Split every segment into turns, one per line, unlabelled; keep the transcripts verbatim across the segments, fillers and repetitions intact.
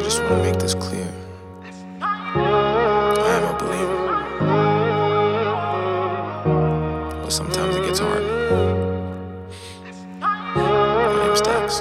just want to make this clear. I am a believer, but sometimes it gets hard. My name's Dax.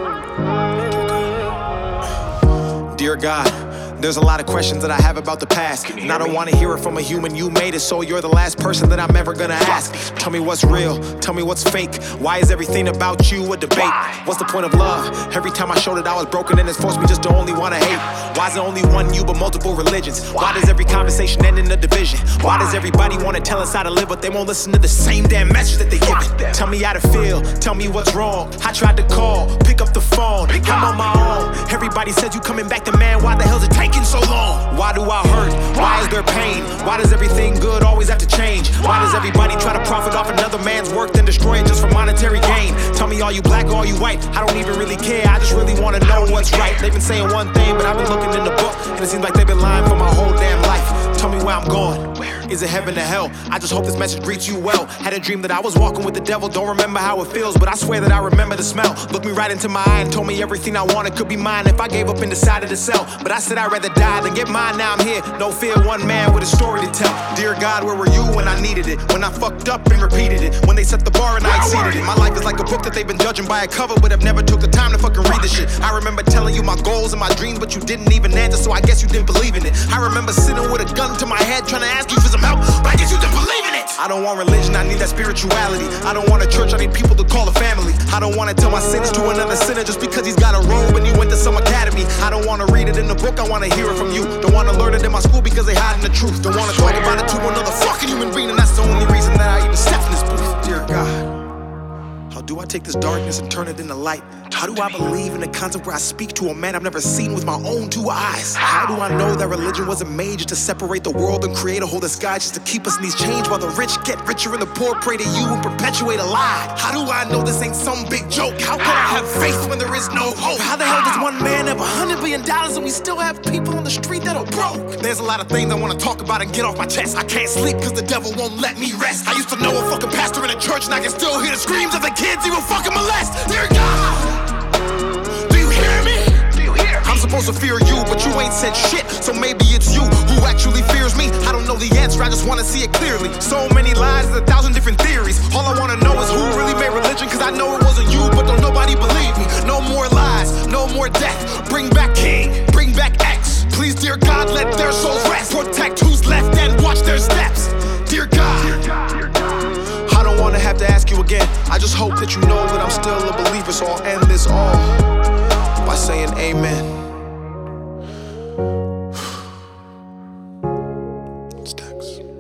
Dear God, there's a lot of questions that I have about the past, and I don't want to hear it from a human. You made it, so you're the last person that I'm ever gonna ask. Tell me what's real, tell me what's fake. Why is everything about you a debate? What's the point of love? Every time I showed that I was broken, and it's forced me just to only want to hate. Why is it only one you but multiple religions? Why does every conversation end in a division? Why does everybody want to tell us how to live, but they won't listen to the same damn message that they give it? Tell me how to feel, tell me what's wrong. I tried to call, pick up the phone, I'm on my own. Everybody said you coming back to man, why the hell's it taking so long? Why do I hurt? Why is there pain? Why does everything good always have to change? Why does everybody try to profit off another man's work then destroy it just for monetary gain? Tell me, are you black or are you white? I don't even really care, I just really wanna know what's right. They've been saying one thing, but I've been looking in the book, and it seems like they've been lying for my whole damn life. Tell me where I'm going. Is it heaven or hell? I just hope this message greets you well. Had a dream that I was walking with the devil. Don't remember how it feels, but I swear that I remember the smell. Looked me right into my eye and told me everything I wanted could be mine if I gave up and decided to sell. But I said I'd rather die than get mine. Now I'm here, no fear, one man with a story to tell. Dear God, where were you when I needed it? When I fucked up and repeated it? When they set the bar and I exceeded it? My life is like a book that they've been judging by a cover, but have never took the time to fucking read the shit. I remember telling you my goals and my dreams, but you didn't even answer, so I guess you didn't believe in it. I remember sitting with a gun to my head trying to ask you for some help, but I guess you didn't believe in it. I don't want religion, I need that spirituality. I don't want a church, I need people to call a family. I don't want to tell my sins to another sinner just because he's got a robe and he went to some academy. I don't want to read it in the book, I want to hear it from you. Don't want to learn it in my school because they hiding the truth. Don't want to talk about it to another fucking human being, and that's the only reason that I even step in this booth. Dear God, how do I take this darkness and turn it into light? How do I believe in a concept where I speak to a man I've never seen with my own two eyes? How do I know that religion wasn't made just to separate the world and create a whole sky just to keep us in these chains while the rich get richer and the poor pray to you and perpetuate a lie? How do I know this ain't some big joke? How can I have faith when there is no hope? How the hell does one man have a hundred billion dollars and we still have people on the street that are broke? There's a lot of things I want to talk about and get off my chest. I can't sleep because the devil won't let me rest. I used to know a fucking pastor in a church and I can still hear the screams of the kids he will fucking molest. Dear God, I'm supposed to fear you, but you ain't said shit, so maybe it's you who actually fears me. I don't know the answer, I just wanna see it clearly. So many lies, there's a thousand different theories. All I wanna know is who really made religion, cause I know it wasn't you, but don't nobody believe me. No more lies, no more death. Bring back King, bring back X. Please, dear God, let their souls rest. Protect who's left and watch their steps. Dear God, I don't wanna have to ask you again. I just hope that you know that I'm still a believer, so I'll end this all by saying amen. It's Dax.